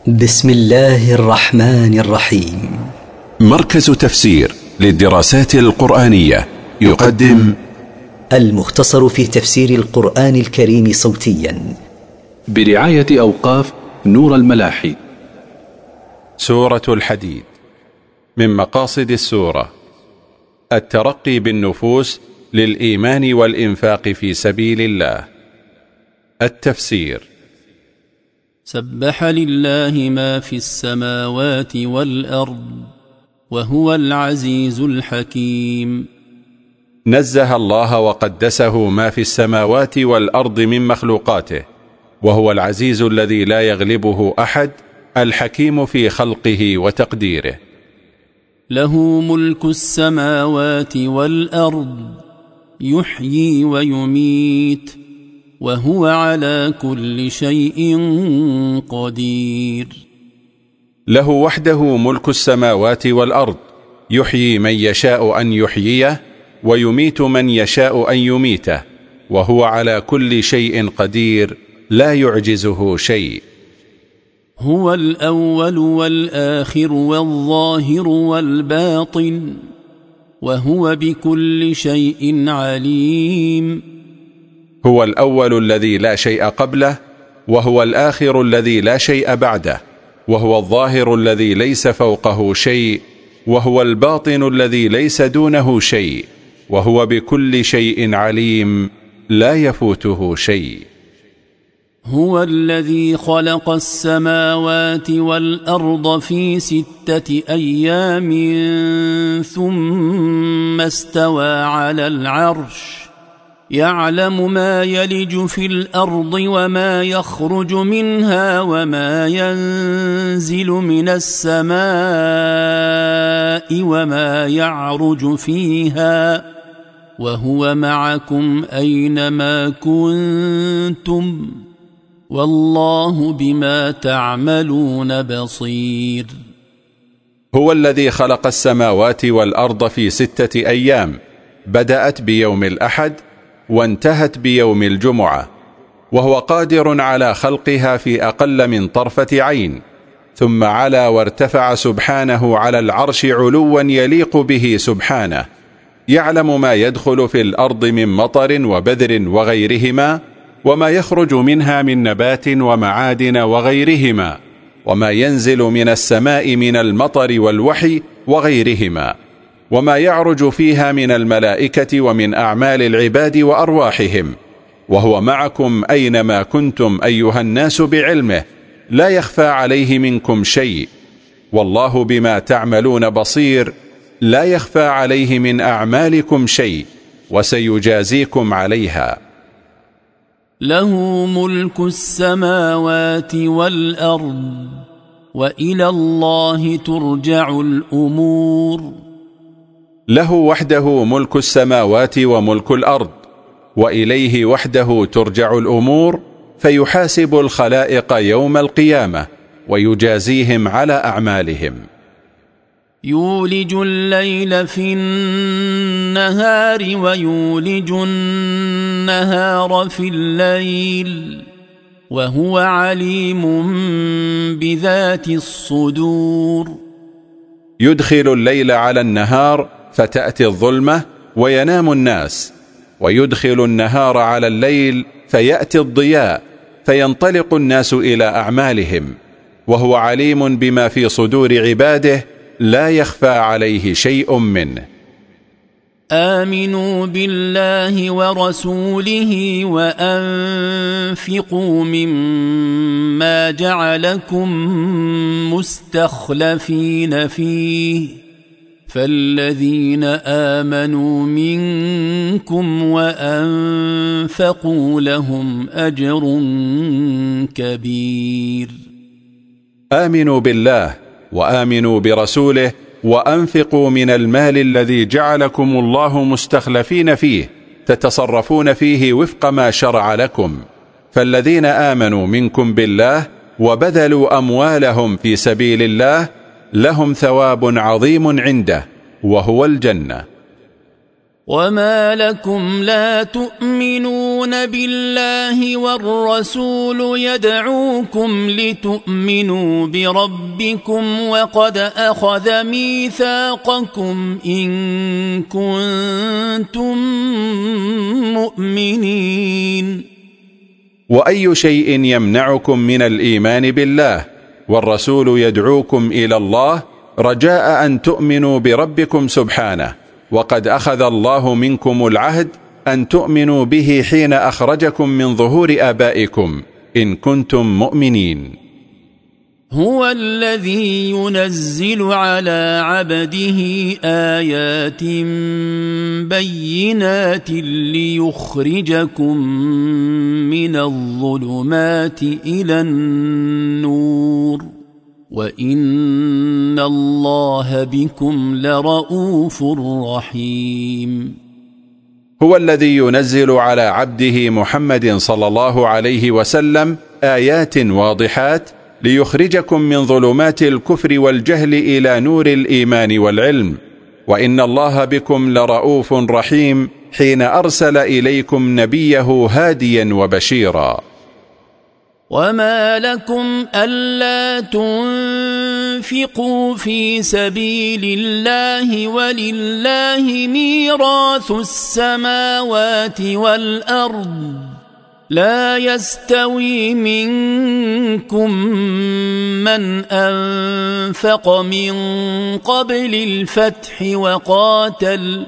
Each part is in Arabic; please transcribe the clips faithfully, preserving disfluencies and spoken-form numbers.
بسم الله الرحمن الرحيم. مركز تفسير للدراسات القرآنية يقدم المختصر في تفسير القرآن الكريم صوتيا برعاية أوقاف نور الملاحي. سورة الحديد. من مقاصد السورة الترقي بالنفوس للإيمان والإنفاق في سبيل الله. التفسير: سبح لله ما في السماوات والأرض وهو العزيز الحكيم. نزه الله وقدسه ما في السماوات والأرض من مخلوقاته، وهو العزيز الذي لا يغلبه أحد، الحكيم في خلقه وتقديره. له ملك السماوات والأرض يحيي ويميت وهو على كل شيء قدير. له وحده ملك السماوات والأرض، يحيي من يشاء أن يحييه ويميت من يشاء أن يميته، وهو على كل شيء قدير، لا يعجزه شيء. هو الأول والآخر والظاهر والباطن وهو بكل شيء عليم. هو الأول الذي لا شيء قبله، وهو الآخر الذي لا شيء بعده، وهو الظاهر الذي ليس فوقه شيء، وهو الباطن الذي ليس دونه شيء، وهو بكل شيء عليم، لا يفوته شيء. هو الذي خلق السماوات والأرض في ستة أيام ثم استوى على العرش، يعلم ما يلج في الأرض وما يخرج منها وما ينزل من السماء وما يعرج فيها، وهو معكم أينما كنتم والله بما تعملون بصير. هو الذي خلق السماوات والأرض في ستة أيام، بدأت بيوم الأحد وانتهت بيوم الجمعة، وهو قادر على خلقها في أقل من طرفة عين، ثم علا وارتفع سبحانه على العرش علوا يليق به سبحانه، يعلم ما يدخل في الأرض من مطر وبذر وغيرهما، وما يخرج منها من نبات ومعادن وغيرهما، وما ينزل من السماء من المطر والوحي وغيرهما، وما يعرج فيها من الملائكة ومن أعمال العباد وأرواحهم، وهو معكم أينما كنتم أيها الناس بعلمه، لا يخفى عليه منكم شيء، والله بما تعملون بصير، لا يخفى عليه من أعمالكم شيء، وسيجازيكم عليها. له ملك السماوات والأرض وإلى الله ترجع الأمور. له وحده ملك السماوات وملك الأرض، وإليه وحده ترجع الأمور، فيحاسب الخلائق يوم القيامة ويجازيهم على أعمالهم. يولج الليل في النهار ويولج النهار في الليل وهو عليم بذات الصدور. يدخل الليل على النهار فتأتي الظلمة وينام الناس، ويدخل النهار على الليل فيأتي الضياء فينطلق الناس إلى أعمالهم، وهو عليم بما في صدور عباده، لا يخفى عليه شيء منه. آمنوا بالله ورسوله وأنفقوا مما جعلكم مستخلفين فيه، فالذين آمنوا منكم وأنفقوا لهم أجر كبير. آمنوا بالله وآمنوا برسوله وأنفقوا من المال الذي جعلكم الله مستخلفين فيه، تتصرفون فيه وفق ما شرع لكم، فالذين آمنوا منكم بالله وبذلوا أموالهم في سبيل الله لهم ثواب عظيم عنده، وهو الجنة. وما لكم لا تؤمنون بالله والرسول يدعوكم لتؤمنوا بربكم وقد أخذ ميثاقكم إن كنتم مؤمنين. وأي شيء يمنعكم من الإيمان بالله والرسول يدعوكم إلى الله رجاء أن تؤمنوا بربكم سبحانه، وقد أخذ الله منكم العهد أن تؤمنوا به حين أخرجكم من ظهور آبائكم إن كنتم مؤمنين. هو الذي ينزل على عبده آيات بينات ليخرجكم من الظلمات إلى النور وإن الله بكم لرؤوف رحيم. هو الذي ينزل على عبده محمد صلى الله عليه وسلم آيات واضحات ليخرجكم من ظلمات الكفر والجهل إلى نور الإيمان والعلم، وإن الله بكم لرؤوف رحيم حين أرسل إليكم نبيه هاديا وبشيرا. وما لكم ألا تنفقوا في سبيل الله ولله ميراث السماوات والأرض لا يستوي منكم من أنفق من قبل الفتح وقاتل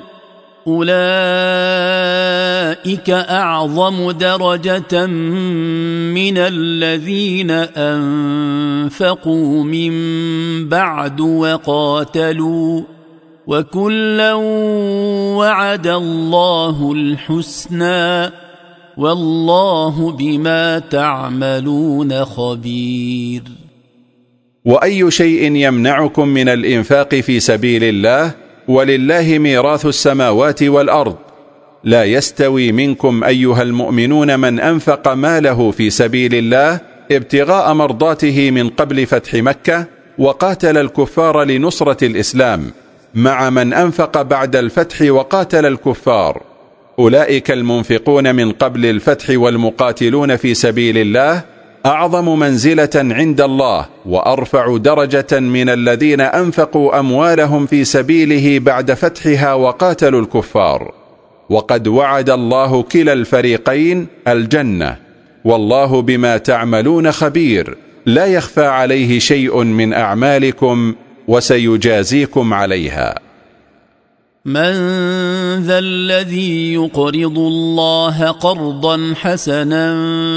أولئك أعظم درجة من الذين أنفقوا من بعد وقاتلوا وكلا وعد الله الحسنى والله بما تعملون خبير. وأي شيء يمنعكم من الإنفاق في سبيل الله ولله ميراث السماوات والأرض لا يستوي منكم أيها المؤمنون من أنفق ماله في سبيل الله ابتغاء مرضاته من قبل فتح مكة وقاتل الكفار لنصرة الإسلام مع من أنفق بعد الفتح وقاتل الكفار. أولئك المنفقون من قبل الفتح والمقاتلون في سبيل الله أعظم منزلة عند الله وأرفع درجة من الذين أنفقوا أموالهم في سبيله بعد فتحها وقاتلوا الكفار. وقد وعد الله كلا الفريقين الجنة والله بما تعملون خبير لا يخفى عليه شيء من أعمالكم وسيجازيكم عليها. من ذا الذي يقرض الله قرضا حسنا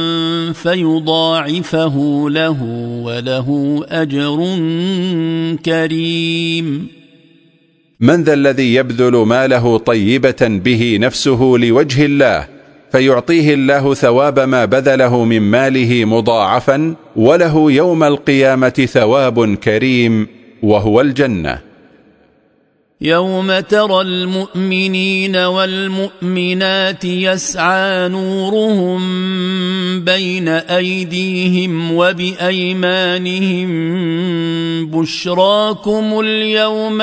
فيضاعفه له وله أجر كريم. من ذا الذي يبذل ماله طيبة به نفسه لوجه الله فيعطيه الله ثواب ما بذله من ماله مضاعفا وله يوم القيامة ثواب كريم وهو الجنة. يوم ترى المؤمنين والمؤمنات يسعى نورهم بين أيديهم وبأيمانهم بشراكم اليوم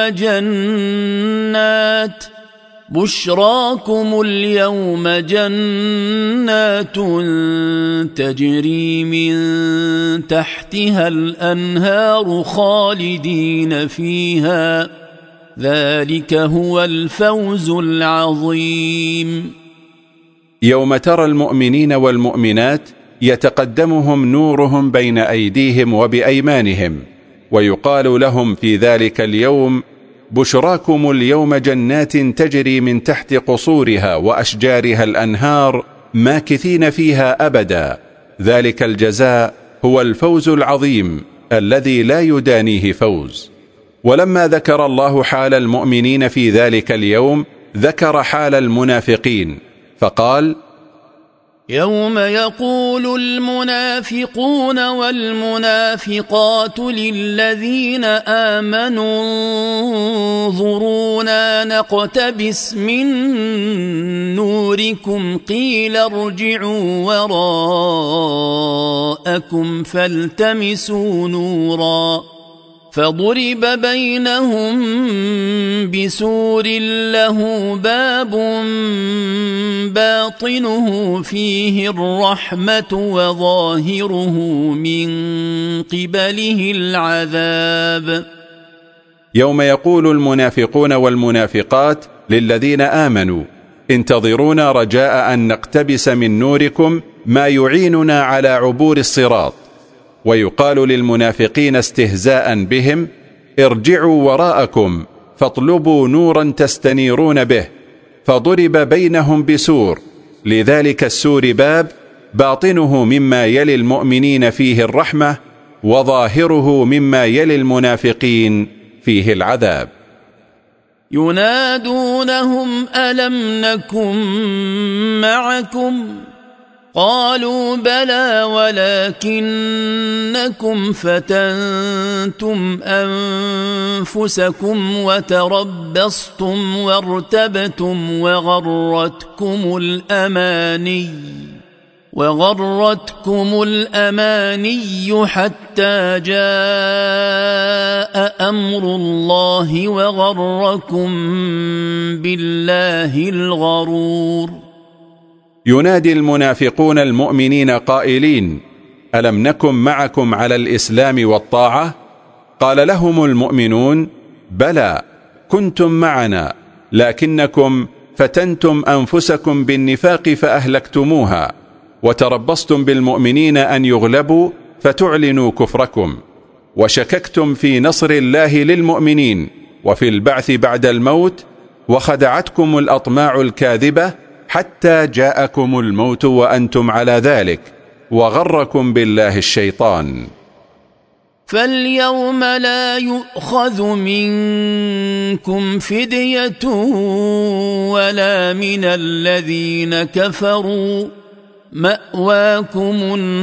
جنات بشراكم اليوم جنات تجري من تحتها الأنهار خالدين فيها ذلك هو الفوز العظيم. يوم ترى المؤمنين والمؤمنات يتقدمهم نورهم بين أيديهم وبأيمانهم ويقال لهم في ذلك اليوم بشراكم اليوم جنات تجري من تحت قصورها وأشجارها الأنهار ماكثين فيها أبدا ذلك الجزاء هو الفوز العظيم الذي لا يدانيه فوز. ولما ذكر الله حال المؤمنين في ذلك اليوم ذكر حال المنافقين فقال يوم يقول المنافقون والمنافقات للذين آمنوا انظرونا نقتبس من نوركم قيل ارجعوا وراءكم فالتمسوا نورا فضرب بينهم بسور له باب باطنه فيه الرحمة وظاهره من قبله العذاب. يوم يقول المنافقون والمنافقات للذين آمنوا انتظرونا رجاء أن نقتبس من نوركم ما يعيننا على عبور الصراط، ويقال للمنافقين استهزاء بهم ارجعوا وراءكم فاطلبوا نورا تستنيرون به، فضرب بينهم بسور، لذلك السور باب باطنه مما يلي المؤمنين فيه الرحمة وظاهره مما يلي المنافقين فيه العذاب. ينادونهم ألم نكن معكم قالوا بلى ولكنكم فتنتم أنفسكم وتربصتم وارتبتم وغرتكم الأماني وغرتكم الأماني حتى جاء أمر الله وغركم بالله الغرور. ينادي المنافقون المؤمنين قائلين ألم نكن معكم على الإسلام والطاعة؟ قال لهم المؤمنون بلى كنتم معنا، لكنكم فتنتم أنفسكم بالنفاق فأهلكتموها، وتربصتم بالمؤمنين أن يغلبوا فتعلنوا كفركم، وشككتم في نصر الله للمؤمنين وفي البعث بعد الموت، وخدعتكم الأطماع الكاذبة حتى جاءكم الموت وأنتم على ذلك، وغركم بالله الشيطان. فاليوم لا يؤخذ منكم فدية ولا من الذين كفروا، مأواكم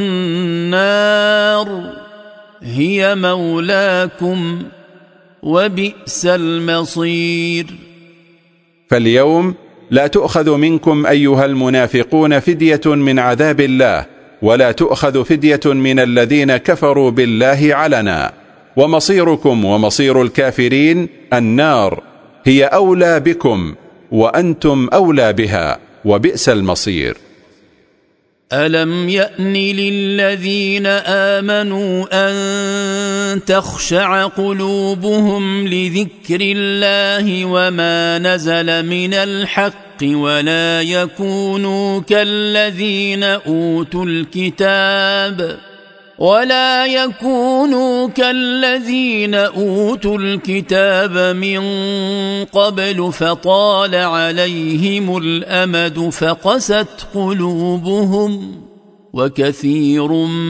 النار هي مولاكم وبئس المصير. فاليوم لا تؤخذ منكم أيها المنافقون فدية من عذاب الله، ولا تؤخذ فدية من الذين كفروا بالله علنا، ومصيركم ومصير الكافرين النار هي أولى بكم وأنتم أولى بها، وبئس المصير. ألم يأن للذين آمنوا أن تخشع قلوبهم لذكر الله وما نزل من الحق ولا يكونوا كالذين أوتوا الكتاب ولا يكونوا كالذين أوتوا الكتاب من قبل فطال عليهم الأمد فقست قلوبهم وكثير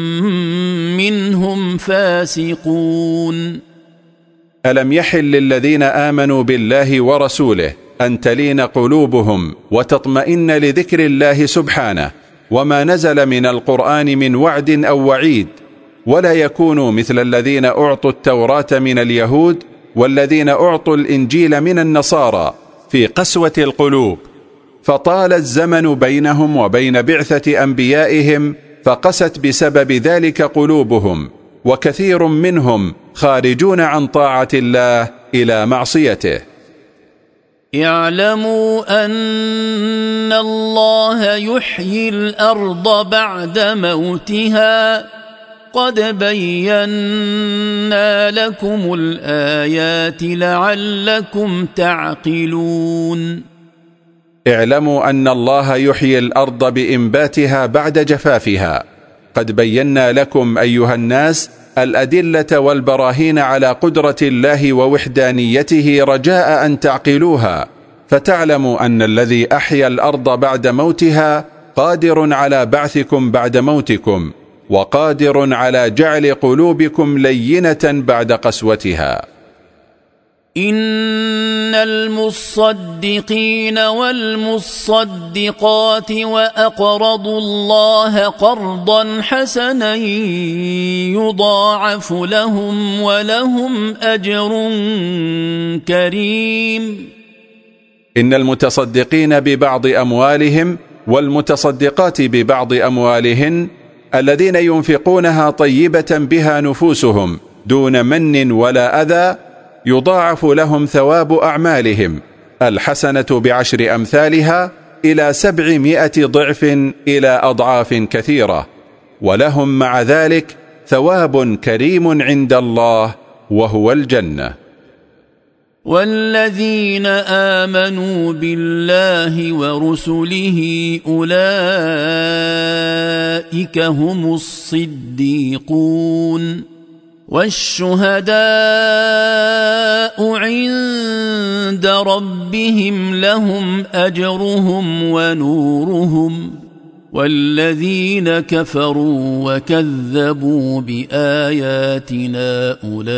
منهم فاسقون. ألم يحل للذين آمنوا بالله ورسوله أن تلين قلوبهم وتطمئن لذكر الله سبحانه وما نزل من القرآن من وعد أو وعيد، ولا يكونوا مثل الذين أعطوا التوراة من اليهود والذين أعطوا الإنجيل من النصارى في قسوة القلوب، فطال الزمن بينهم وبين بعثة أنبيائهم فقست بسبب ذلك قلوبهم، وكثير منهم خارجون عن طاعة الله إلى معصيته. اعلموا أن الله يحيي الأرض بعد موتها قد بينا لكم الآيات لعلكم تعقلون. اعلموا أن الله يحيي الأرض بإنباتها بعد جفافها، قد بينا لكم أيها الناس الأدلة والبراهين على قدرة الله ووحدانيته رجاء أن تعقلوها، فتعلموا أن الذي أحيا الأرض بعد موتها قادر على بعثكم بعد موتكم، وقادر على جعل قلوبكم لينة بعد قسوتها. إن المصدقين والمصدقات وأقرضوا الله قرضا حسنا يضاعف لهم ولهم أجر كريم. إن المتصدقين ببعض أموالهم والمتصدقات ببعض أموالهن الذين ينفقونها طيبة بها نفوسهم دون من ولا أذى يضاعف لهم ثواب أعمالهم الحسنة بعشر أمثالها إلى سبعمائة ضعف إلى أضعاف كثيرة، ولهم مع ذلك ثواب كريم عند الله وهو الجنة. والذين آمنوا بالله ورسله أولئك هم الصديقون والشهداء عند ربهم لهم أجرهم ونورهم، والذين كفروا وكذبوا بآياتنا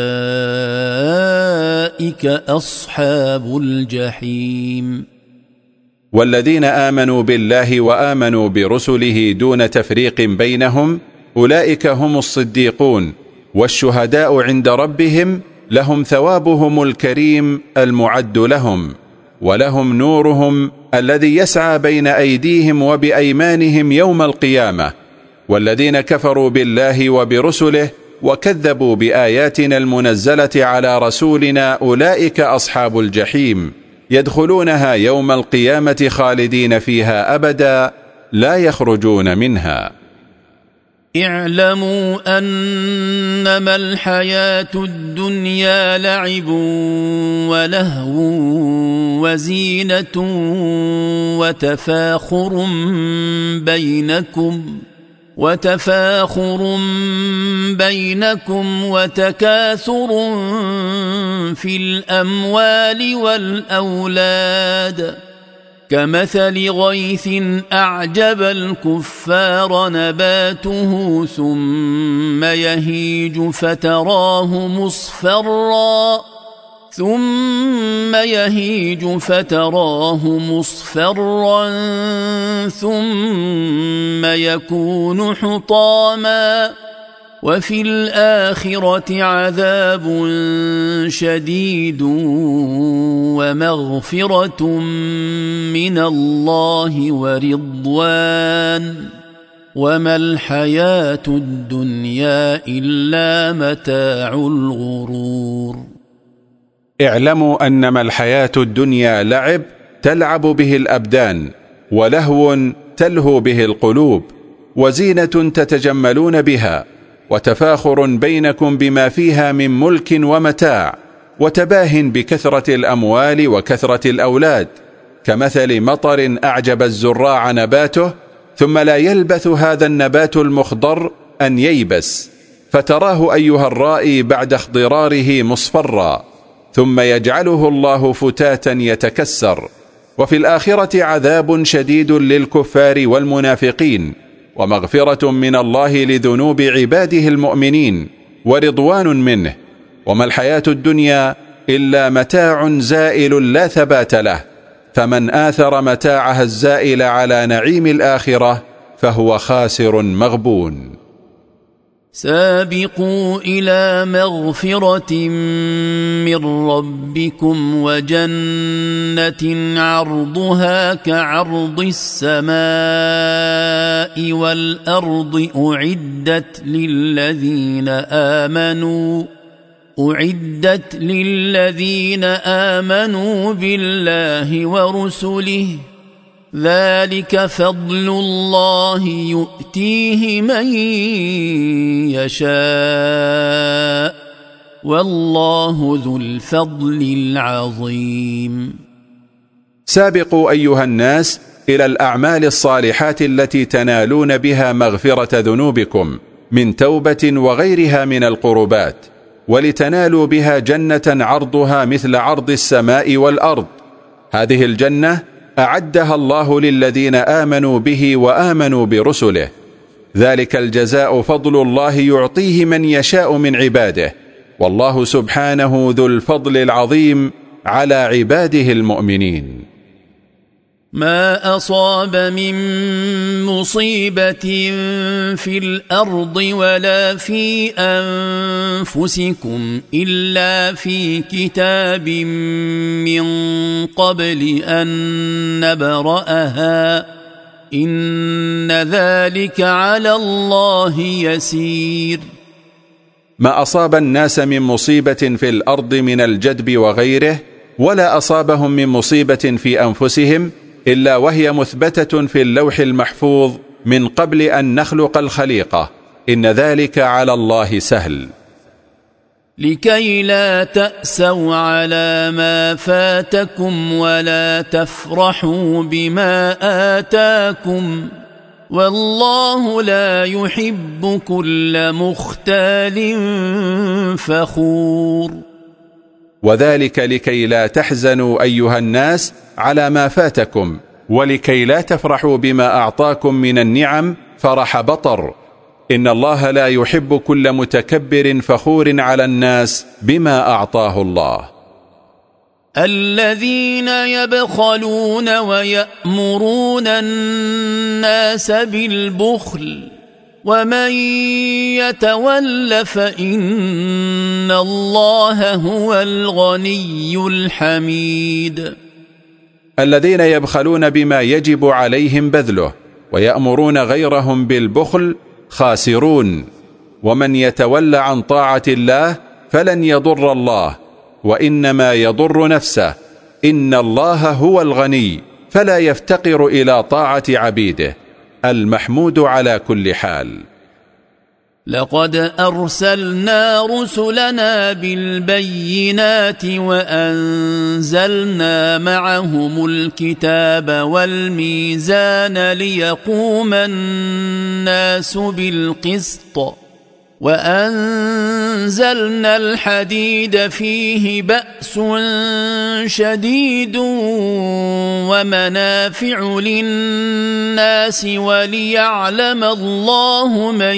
أولئك أصحاب الجحيم. والذين آمنوا بالله وآمنوا برسله دون تفريق بينهم أولئك هم الصديقون والشهداء عند ربهم لهم ثوابهم الكريم المعد لهم، ولهم نورهم الذي يسعى بين أيديهم وبأيمانهم يوم القيامة. والذين كفروا بالله وبرسله وكذبوا بآياتنا المنزلة على رسولنا أولئك أصحاب الجحيم، يدخلونها يوم القيامة خالدين فيها أبدا لا يخرجون منها. اعلموا أنما الحياة الدنيا لعب ولهو وزينة وتفاخر بينكم وتفاخر بينكم وتكاثر في الأموال والأولاد، كمثل غيث أعجب الكفار نباته ثم يهيج فتراه مصفرا ثم يهيج فتراه مصفرا ثم يكون حطاما، وفي الآخرة عذاب شديد ومغفرة من الله ورضوان، وما الحياة الدنيا إلا متاع الغرور. اعلموا أنما الحياة الدنيا لعب تلعب به الأبدان، ولهو تلهو به القلوب، وزينة تتجملون بها، وتفاخر بينكم بما فيها من ملك ومتاع، وتباه بكثرة الأموال وكثرة الأولاد، كمثل مطر أعجب الزراع نباته ثم لا يلبث هذا النبات المخضر أن ييبس، فتراه أيها الرائي بعد اخضراره مصفرا، ثم يجعله الله فتاتا يتكسر. وفي الآخرة عذاب شديد للكفار والمنافقين، ومغفرة من الله لذنوب عباده المؤمنين، ورضوان منه. وما الحياة الدنيا إلا متاع زائل لا ثبات له، فمن آثر متاعها الزائل على نعيم الآخرة فهو خاسر مغبون. سابقوا إلى مغفرة من ربكم وجنة عرضها كعرض السماء والأرض أعدت للذين آمنوا أعدت للذين آمنوا بالله ورسله، ذلك فضل الله يؤتيه من يشاء والله ذو الفضل العظيم. سابقوا أيها الناس إلى الأعمال الصالحات التي تنالون بها مغفرة ذنوبكم من توبة وغيرها من القربات، ولتنالوا بها جنة عرضها مثل عرض السماء والأرض. هذه الجنة أعدها الله للذين آمنوا به وآمنوا برسله، ذلك الجزاء فضل الله يعطيه من يشاء من عباده، والله سبحانه ذو الفضل العظيم على عباده المؤمنين. ما أصاب من مصيبة في الأرض ولا في أنفسكم إلا في كتاب من قبل أن نبرأها إن ذلك على الله يسير. ما أصاب الناس من مصيبة في الأرض من الجدب وغيره، ولا أصابهم من مصيبة في أنفسهم إلا وهي مثبتة في اللوح المحفوظ من قبل أن نخلق الخليقة. إن ذلك على الله سهل. لكي لا تأسوا على ما فاتكم ولا تفرحوا بما آتاكم والله لا يحب كل مختال فخور. وذلك لكي لا تحزنوا أيها الناس على ما فاتكم، ولكي لا تفرحوا بما أعطاكم من النعم فرح بطر. إن الله لا يحب كل متكبر فخور على الناس بما أعطاه الله. الذين يبخلون ويأمرون الناس بالبخل ومن يتول فإن الله هو الغني الحميد. الذين يبخلون بما يجب عليهم بذله ويأمرون غيرهم بالبخل خاسرون، ومن يتولى عن طاعة الله فلن يضر الله وإنما يضر نفسه. إن الله هو الغني فلا يفتقر إلى طاعة عبيده، المحمود على كل حال. لقد أرسلنا رسلنا بالبينات وأنزلنا معهم الكتاب والميزان ليقوم الناس بالقسط وأنزلنا الحديد فيه بأس شديد ومنافع للناس وليعلم الله من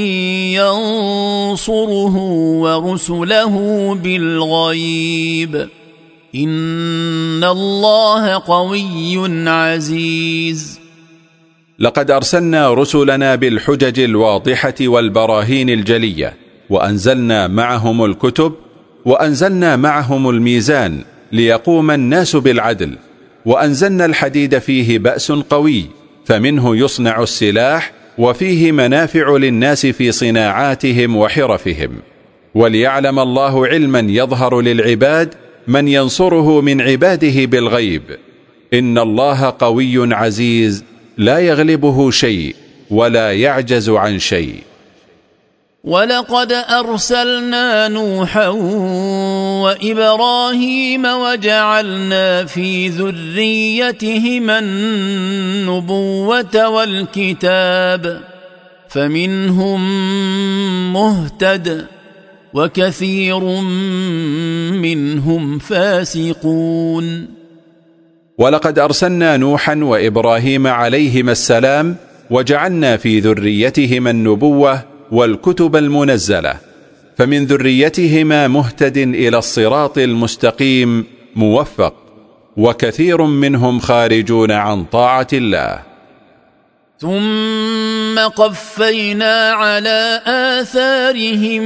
ينصره ورسله بالغيب إن الله قوي عزيز. لقد أرسلنا رسلنا بالحجج الواضحة والبراهين الجلية، وأنزلنا معهم الكتب، وأنزلنا معهم الميزان ليقوم الناس بالعدل، وأنزلنا الحديد فيه بأس قوي فمنه يصنع السلاح، وفيه منافع للناس في صناعاتهم وحرفهم، وليعلم الله علما يظهر للعباد من ينصره من عباده بالغيب. إن الله قوي عزيز لا يغلبه شيء ولا يعجز عن شيء. ولقد أرسلنا نوحا وإبراهيم وجعلنا في ذريتهما النبوة والكتاب فمنهم مهتد وكثير منهم فاسقون. ولقد أرسلنا نوحا وإبراهيم عليهما السلام وجعلنا في ذريتهما النبوة والكتب المنزلة، فمن ذريتهما مهتد إلى الصراط المستقيم موفق، وكثير منهم خارجون عن طاعة الله. ثم قفينا على آثارهم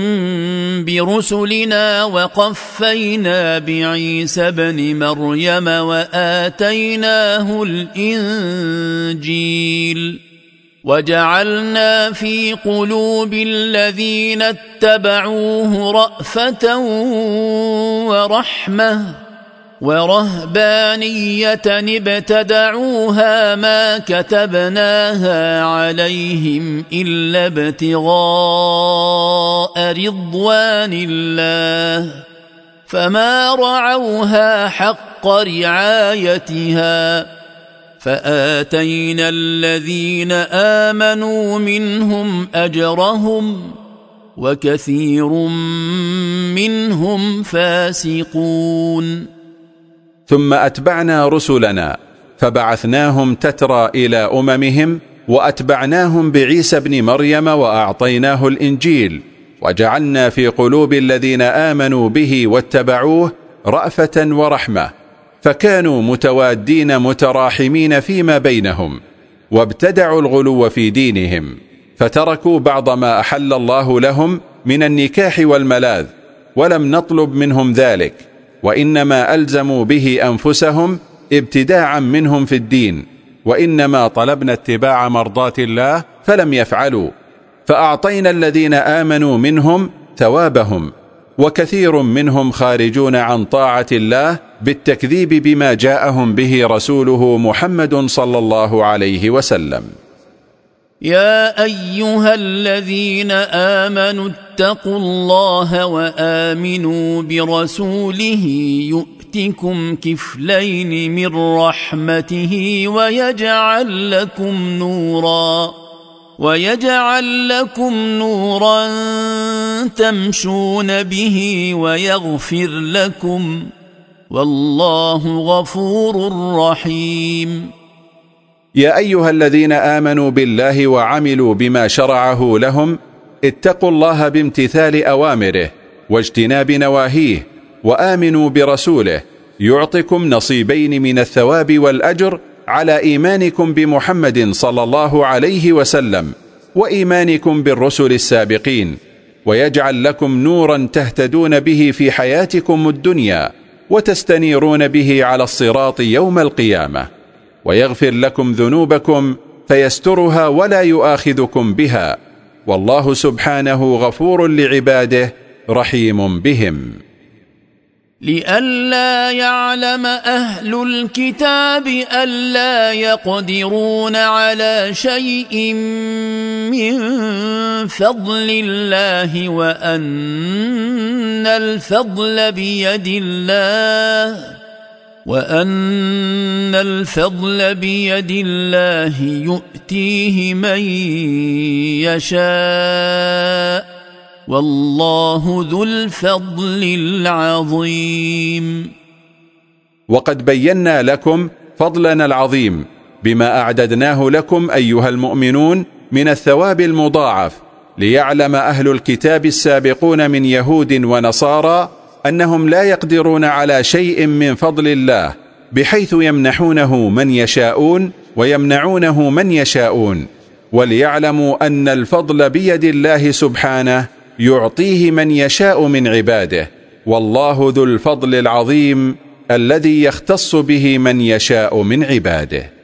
برسلنا وقفينا بعيسى ابن مريم وآتيناه الإنجيل وجعلنا في قلوب الذين اتبعوه رأفة ورحمة ورهبانية ابتدعوها ما كتبناها عليهم إلا ابتغاء رضوان الله فما رعوها حق رعايتها فآتينا الذين آمنوا منهم أجرهم وكثير منهم فاسقون. ثم أتبعنا رسلنا فبعثناهم تترى إلى أممهم، وأتبعناهم بعيسى ابن مريم وأعطيناه الإنجيل، وجعلنا في قلوب الذين آمنوا به واتبعوه رأفة ورحمة، فكانوا متوادين متراحمين فيما بينهم، وابتدعوا الغلو في دينهم، فتركوا بعض ما أحل الله لهم من النكاح والملاذ، ولم نطلب منهم ذلك، وإنما ألزموا به أنفسهم ابتداعا منهم في الدين، وإنما طلبنا اتباع مرضات الله فلم يفعلوا، فأعطينا الذين آمنوا منهم ثوابهم، وكثير منهم خارجون عن طاعة الله بالتكذيب بما جاءهم به رسوله محمد صلى الله عليه وسلم. يا أيها الذين آمنوا اتقوا الله وآمنوا برسوله يؤتكم كفلين من رحمته ويجعل لكم نورا ويجعل لكم نورا تمشون به ويغفر لكم والله غفور رحيم. يا أيها الذين آمنوا بالله وعملوا بما شرعه لهم اتقوا الله بامتثال أوامره واجتناب نواهيه، وآمنوا برسوله يعطكم نصيبين من الثواب والأجر على إيمانكم بمحمد صلى الله عليه وسلم وإيمانكم بالرسل السابقين، ويجعل لكم نورا تهتدون به في حياتكم الدنيا وتستنيرون به على الصراط يوم القيامة، ويغفر لكم ذنوبكم فيسترها ولا يؤاخذكم بها، والله سبحانه غفور لعباده رحيم بهم. لئلا يعلم أهل الكتاب ألا يقدرون على شيء من فضل الله وأن الفضل بيد الله وأن الفضل بيد الله يؤتيه من يشاء والله ذو الفضل العظيم. وقد بينا لكم فضلنا العظيم بما أعددناه لكم أيها المؤمنون من الثواب المضاعف، ليعلم أهل الكتاب السابقون من يهود ونصارى أنهم لا يقدرون على شيء من فضل الله، بحيث يمنحونه من يشاءون ويمنعونه من يشاءون، وليعلموا أن الفضل بيد الله سبحانه يعطيه من يشاء من عباده، والله ذو الفضل العظيم الذي يختص به من يشاء من عباده.